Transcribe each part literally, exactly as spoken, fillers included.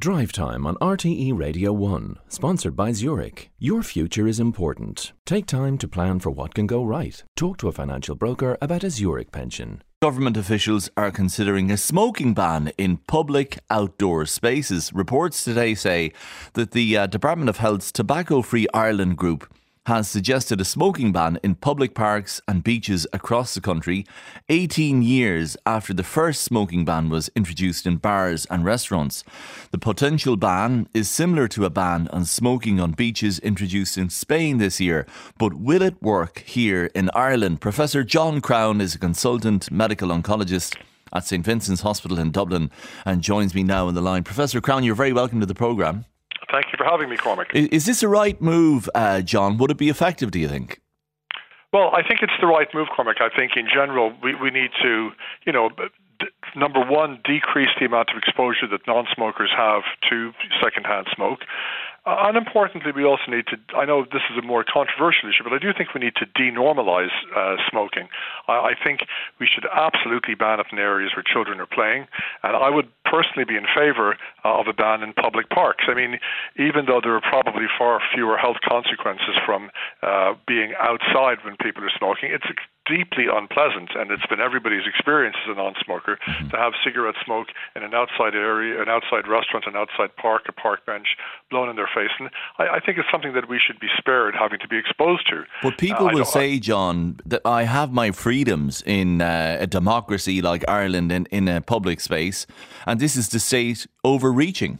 Drive Time on R T E Radio one, sponsored by Zurich. Your future is important. Take time to plan for what can go right. Talk to a financial broker about a Zurich pension. Government officials are considering a smoking ban in public outdoor spaces. Reports today say that the uh, Department of Health's Tobacco Free Ireland group has suggested a smoking ban in public parks and beaches across the country, eighteen years after the first smoking ban was introduced in bars and restaurants. The potential ban is similar to a ban on smoking on beaches introduced in Spain this year, but will it work here in Ireland? Professor John Crown is a consultant medical oncologist at St Vincent's Hospital in Dublin and joins me now on the line. Professor Crown, you're very welcome to the programme. Thank you for having me, Cormac. Is this a right move, uh, John? Would it be effective, do you think? Well, I think it's the right move, Cormac. I think in general we, we need to, you know, d- number one, decrease the amount of exposure that non-smokers have to secondhand smoke. Uh, and importantly, we also need to, I know this is a more controversial issue, but I do think we need to denormalize uh, smoking. I, I think we should absolutely ban it in areas where children are playing. And I would personally be in favour uh, of a ban in public parks. I mean, even though there are probably far fewer health consequences from uh, being outside when people are smoking, it's deeply unpleasant, and it's been everybody's experience as a non-smoker mm-hmm. to have cigarette smoke in an outside area, an outside restaurant, an outside park, a park bench, blown in their face. And I, I think it's something that we should be spared having to be exposed to. But people uh, will say, John, that I have my freedoms in uh, a democracy like Ireland in, in a public space, and this is the state overreaching.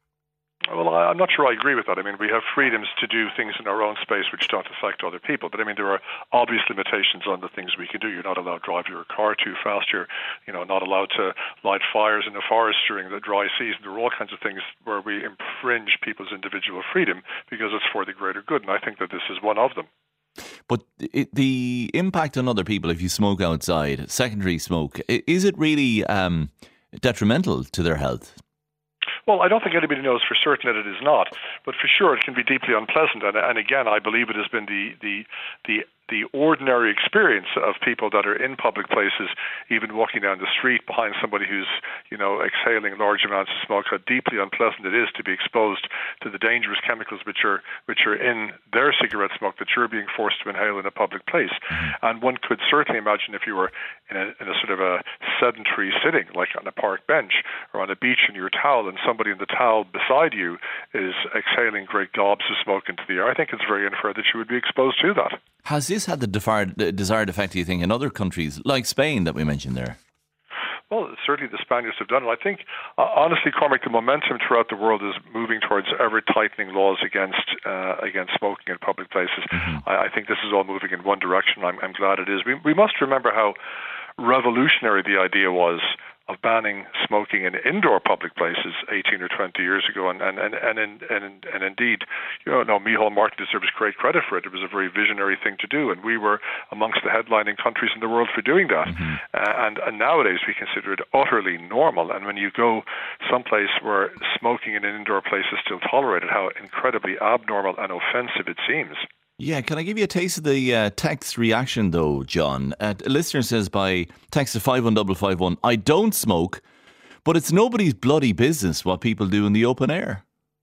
Well, I'm not sure I agree with that. I mean, we have freedoms to do things in our own space which don't affect other people. But I mean, there are obvious limitations on the things we can do. You're not allowed to drive your car too fast. You're, you know, not allowed to light fires in the forest during the dry season. There are all kinds of things where we infringe people's individual freedom because it's for the greater good. And I think that this is one of them. But it, the impact on other people if you smoke outside, secondary smoke, is it really um, detrimental to their health? Well, I don't think anybody knows for certain that it is not, but for sure it can be deeply unpleasant. And, and again, I believe it has been the the the the ordinary experience of people that are in public places, even walking down the street behind somebody who's, you know, exhaling large amounts of smoke, how deeply unpleasant it is to be exposed to the dangerous chemicals which are which are in their cigarette smoke that you're being forced to inhale in a public place. Mm-hmm. And one could certainly imagine if you were in a, in a sort of a sedentary sitting, like on a park bench or on a beach in your towel, and somebody in the towel beside you is exhaling great gobs of smoke into the air, I think it's very unfair that you would be exposed to that. Has this had the desired, the desired effect, do you think, in other countries like Spain that we mentioned there? Well, certainly the Spaniards have done it. I think, uh, honestly, Cormac, the momentum throughout the world is moving towards ever-tightening laws against uh, against smoking in public places. Mm-hmm. I, I think this is all moving in one direction. I'm, I'm glad it is. We, we must remember how revolutionary the idea was of banning smoking in indoor public places eighteen or twenty years ago, and and and and and, and, and indeed, you know, no, Micheál Martin deserves great credit for it. It was a very visionary thing to do, and we were amongst the headlining countries in the world for doing that. Mm-hmm. Uh, and and nowadays we consider it utterly normal. And when you go someplace where smoking in an indoor place is still tolerated, how incredibly abnormal and offensive it seems. Yeah, can I give you a taste of the uh, text reaction though, John? Uh, a listener says by text to five one five five one, I don't smoke, but it's nobody's bloody business what people do in the open air.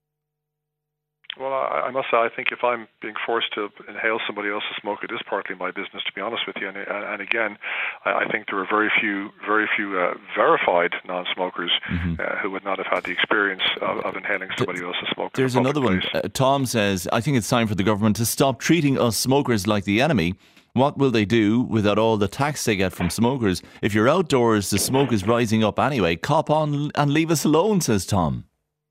Well, I, I must say, I think if I'm being forced to inhale somebody else's smoke, it is partly my business, to be honest with you. And, and again, I, I think there are very few, very few uh, verified non-smokers mm-hmm. uh, who would not have had the experience of, of inhaling somebody Th- else's smoke. There's another one. Uh, Tom says, I think it's time for the government to stop treating us smokers like the enemy. What will they do without all the tax they get from smokers? If you're outdoors, the smoke is rising up anyway. Cop on and leave us alone, says Tom.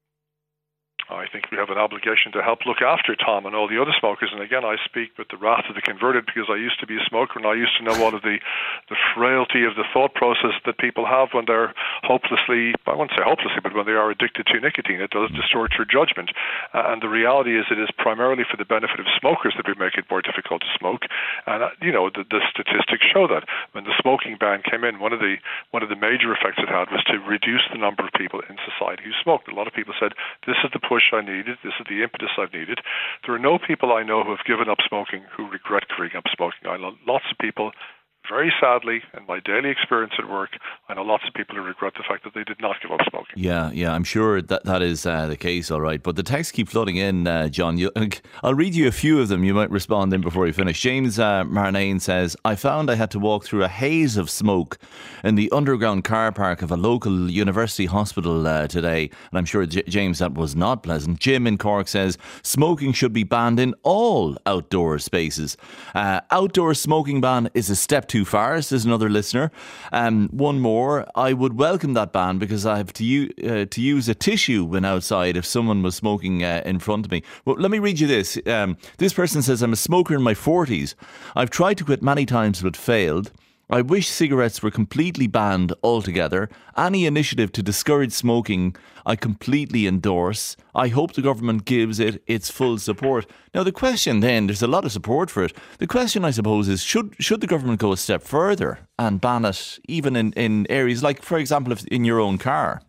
I think we have an obligation to help look after Tom and all the other smokers. And again, I speak with the wrath of the converted because I used to be a smoker and I used to know all of the, the frailty of the thought process that people have when they're hopelessly, I won't say hopelessly, but when they are addicted to nicotine. It does distort your judgment. Uh, and the reality is it is primarily for the benefit of smokers that we make it more difficult to smoke. And, uh, you know, the, the statistics show that. When the smoking ban came in, one of the one of the major effects it had was to reduce the number of people in society who smoked. A lot of people said, this is the push I needed. This is the impetus I've needed. There are no people I know who have given up smoking who regret giving up smoking. I know lots of people very sadly, in my daily experience at work, I know lots of people who regret the fact that they did not give up smoking. Yeah, yeah, I'm sure that that is uh, the case, all right. But the texts keep flooding in, uh, John. You, I'll read you a few of them. You might respond in before we finish. James uh, Marnane says, I found I had to walk through a haze of smoke in the underground car park of a local university hospital uh, today. And I'm sure, J- James, that was not pleasant. Jim in Cork says, smoking should be banned in all outdoor spaces. Uh, outdoor smoking ban is a step too far, says another listener. Um, one more, I would welcome that ban because I have to, u- uh, to use a tissue when outside if someone was smoking uh, in front of me. Well, let me read you this. Um, this person says, I'm a smoker in my forties. I've tried to quit many times but failed. I wish cigarettes were completely banned altogether. Any initiative to discourage smoking, I completely endorse. I hope the government gives it its full support. Now, the question then, there's a lot of support for it. The question, I suppose, is should should the government go a step further and ban it even in, in areas like, for example, if in your own car?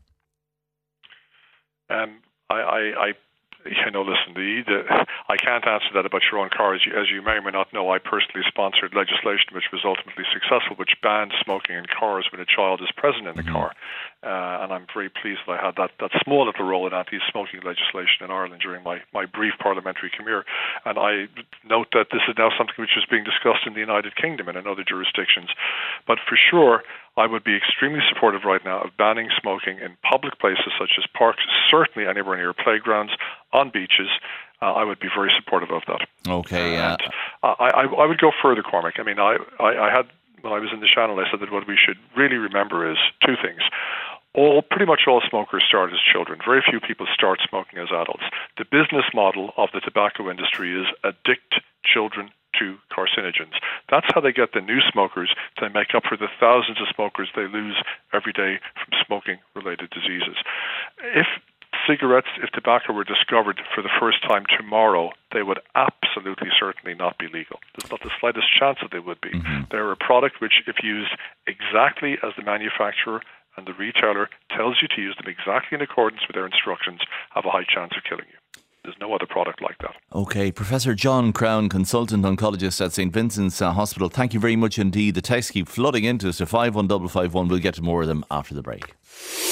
Um, I, I, I You know, listen, the, the, I can't answer that about your own car. As you, as you may or may not know, I personally sponsored legislation which was ultimately successful, which banned smoking in cars when a child is present in the mm-hmm. car. Uh, and I'm very pleased that I had that, that small little role in anti-smoking legislation in Ireland during my, my brief parliamentary career. And I note that this is now something which is being discussed in the United Kingdom and in other jurisdictions. But for sure, I would be extremely supportive right now of banning smoking in public places such as parks, certainly anywhere near playgrounds, on beaches. Uh, I would be very supportive of that. Okay. Uh, and I, I, I would go further, Cormac. I mean, I, I, I had, when I was in the channel, I said that what we should really remember is two things. All, pretty much all smokers start as children. Very few people start smoking as adults. The business model of the tobacco industry is addict children to carcinogens. That's how they get the new smokers to make up for the thousands of smokers they lose every day from smoking-related diseases. If cigarettes, if tobacco were discovered for the first time tomorrow, they would absolutely certainly not be legal. There's not the slightest chance that they would be. Mm-hmm. They're a product which, if used exactly as the manufacturer and the retailer tells you to use them exactly in accordance with their instructions, have a high chance of killing you. There's no other product like that. Okay, Professor John Crown, consultant oncologist at Saint Vincent's uh, Hospital, thank you very much indeed. The texts keep flooding into us to five one five five one. We'll get to more of them after the break.